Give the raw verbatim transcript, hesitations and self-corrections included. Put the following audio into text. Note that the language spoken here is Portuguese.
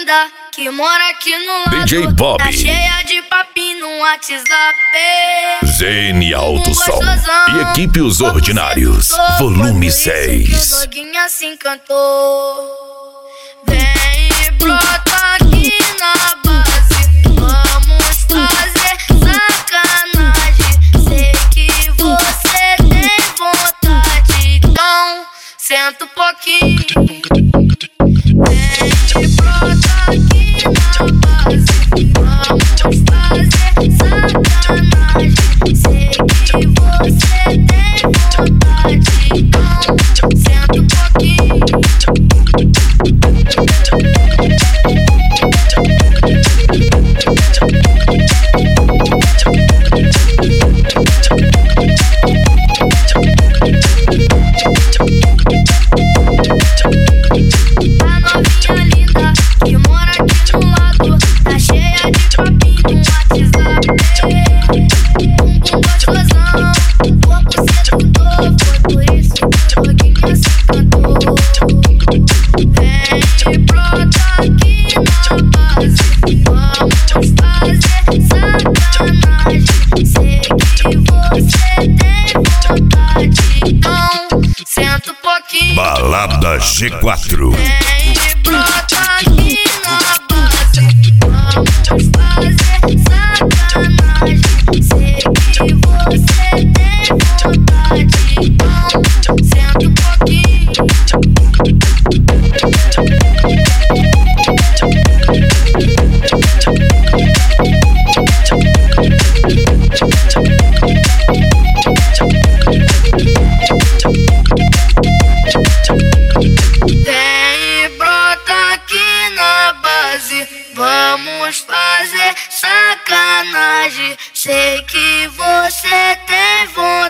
linda que mora aqui no lado. D J Bob. Tá cheia de papinho no WhatsApp. Zene Alto Som e Equipe Os Ordinários, volume seis. O doguinho se encantou. Vem e brota aqui na base. Vamos fazer sacanagem. Sei que você tem vontade, então senta um pouquinho. Vem e brota aqui na base. Vamos fazer sacanagem. Sei que você tem vontade, então senta um pouquinho. Balada G quatro. Vem e brota aqui na base. Vamos fazer sacanagem. Sei que você tem vontade, então senta um pouquinho. Vamos fazer sacanagem. Sei que você tem vontade.